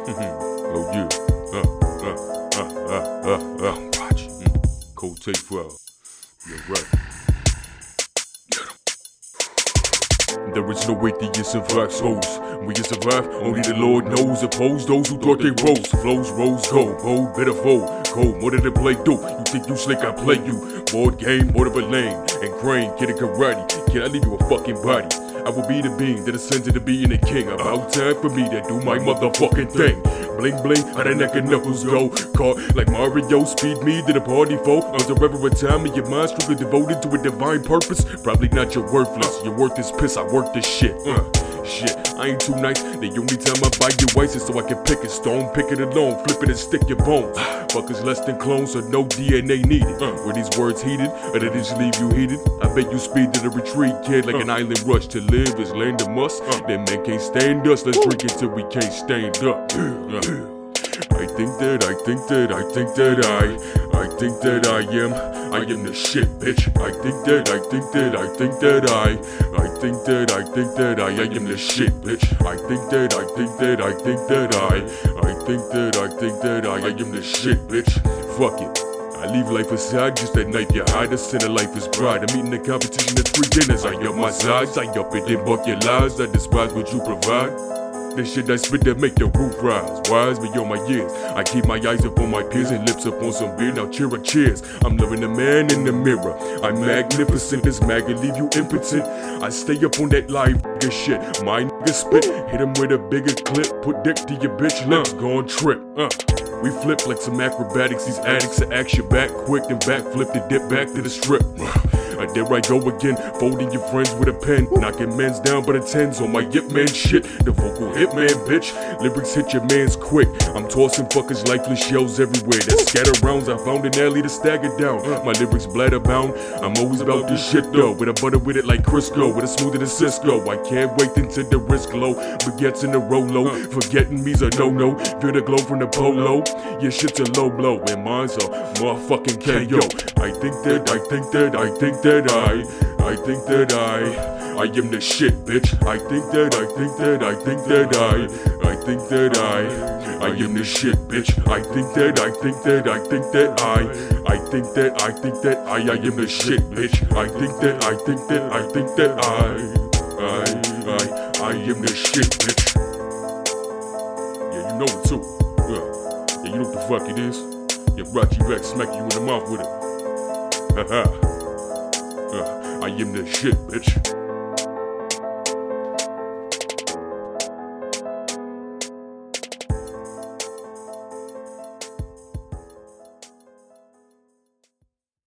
Oh yeah. Watch. Cold take 12. You're right. There is no atheism for assholes. We can survive, only the Lord knows. Oppose those who thought they rose. Flows, rose, gold, bold, better fold. Cold, more than to play do. You think you slick, I play you. Board game, more of a lane. And crane, kid of karate. Can I leave you a fucking body? I will be the being that ascends to being the king. About time for me to do my motherfucking thing. Bling bling, how the neck and knuckles go. Caught like Mario, speed me to the party foe. Until ever a time of your mind strictly devoted to a divine purpose. Probably not your worthless, your worth is piss, I work this shit. Shit, I ain't too nice. The only time I buy your ice is so I can pick a stone, pick it alone, flip it and stick your bones. Fuckers less than clones, so no DNA needed. Were these words heated, or did they just leave you heated? I bet you speed to the retreat, kid, like an island rush. To live is land of must. Them men can't stand us, let's drink until we can't stand up. I think that I am the shit, bitch. I think that I am the shit, bitch. I think that I am the shit, bitch. Fuck it. I leave life aside, just that knife you hide. The sin of life is pride. I'm eating the competition at 3 dinners. I up my sides, I up it and buck your lies. I despise what you provide. The shit I spit that make the roof rise. Wise beyond my years. I keep my eyes up on my peers and lips up on some beer. Now cheers. I'm living the man in the mirror. I'm magnificent. This maggot leave you impotent. I stay up on that live nigga shit. My nigga spit. Hit him with a bigger clip. Put dick to your bitch lips. Gon' trip. We flip like some acrobatics. These addicts are action back quick. Then backflip to dip back to the strip. There I go again, folding your friends with a pen. Knocking men's down by the tens on my yip man shit. The vocal hitman, bitch. Lyrics hit your mans quick. I'm tossing fuckers lifeless shells everywhere. That scatter rounds I found an alley to stagger down. My lyrics bladder bound. I'm always about this shit though. With a butter with it like Crisco. With a smoother than Cisco. I can't wait until the risk low. Baguettes in the Rolo. Forgetting me's a no-no. Feel the glow from the polo. Your shit's a low blow. And mine's a motherfucking KO. I think that I am the shit, bitch. I think that I am the shit, bitch. I think that I am the shit, bitch. I think that I am the shit, bitch. Yeah, you know it too. Yeah, you know what the fuck it is. Yeah, Rachi Rex smack you in the mouth with it. Haha. I am the shit, bitch.